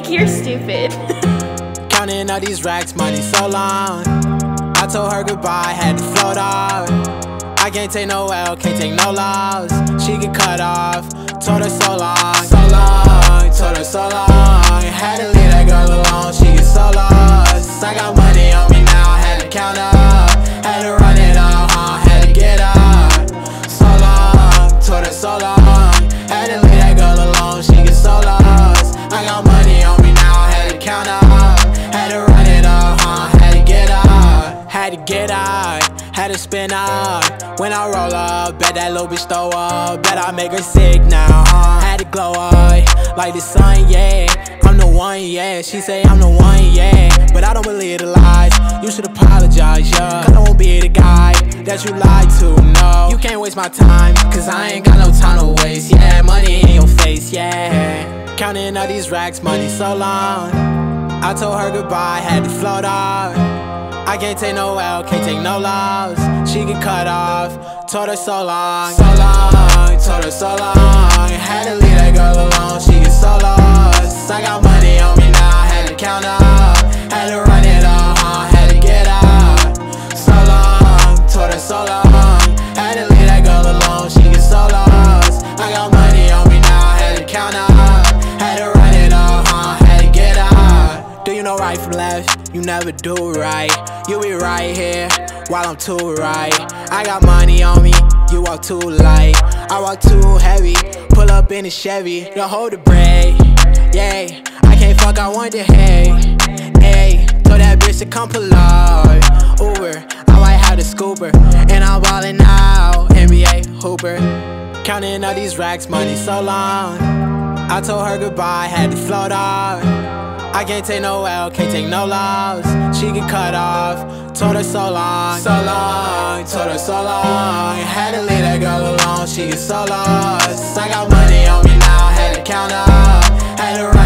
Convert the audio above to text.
You're stupid. Counting all these racks, money so long. I told her goodbye, had to float off. I can't take no L, can't take no loss. She get cut off, told her so long. So long, told her so long. Had to leave that girl alone, she get so lost. I got money on me now, had to count up. Had to run it up, had to get up. So long, told her so long. Had to leave that girl alone, she get so lost. I got money on me now, had to count up. Had to run it up, had to get up. Had to get out, had to spin out. When I roll up, bet that little bitch throw up. Bet I make her sick now, had to glow up like the sun, yeah. I'm the one, yeah. She say I'm the one, yeah. But I don't believe the lies. You should apologize, yeah. Cause I won't be the guy that you lied to, no. You can't waste my time, cause I ain't got no time to waste, yeah. Money in your face, yeah. Counting all these racks, money so long. I told her goodbye, had to float off. I can't take no L, can't take no loss. She get cut off, told her so long. So long, told her so long. Had to leave that girl alone, she get so lost. I got money on me now, had to count up. Had to run it up, had to get up. So long, told her so long. Had to leave that girl alone, she get so lost. I got money on me now, had to count up. Had to run it up, had to get up. Do you know right from left? You never do right. You be right here while I'm too right. I got money on me, you walk too light. I walk too heavy, pull up in a Chevy. Don't hold the brake, yeah. I can't fuck, I want the hay. Ayy, told that bitch to come pull up. Uber, I might have the scooper. And I'm ballin' out, NBA hooper. Counting all these racks, money so long. I told her goodbye, had to float off. I can't take no L, can't take no loss. She get cut off, told her so long. So long, told her so long. Had to leave that girl alone, she get so lost. I got money on me now, had to count up. Had to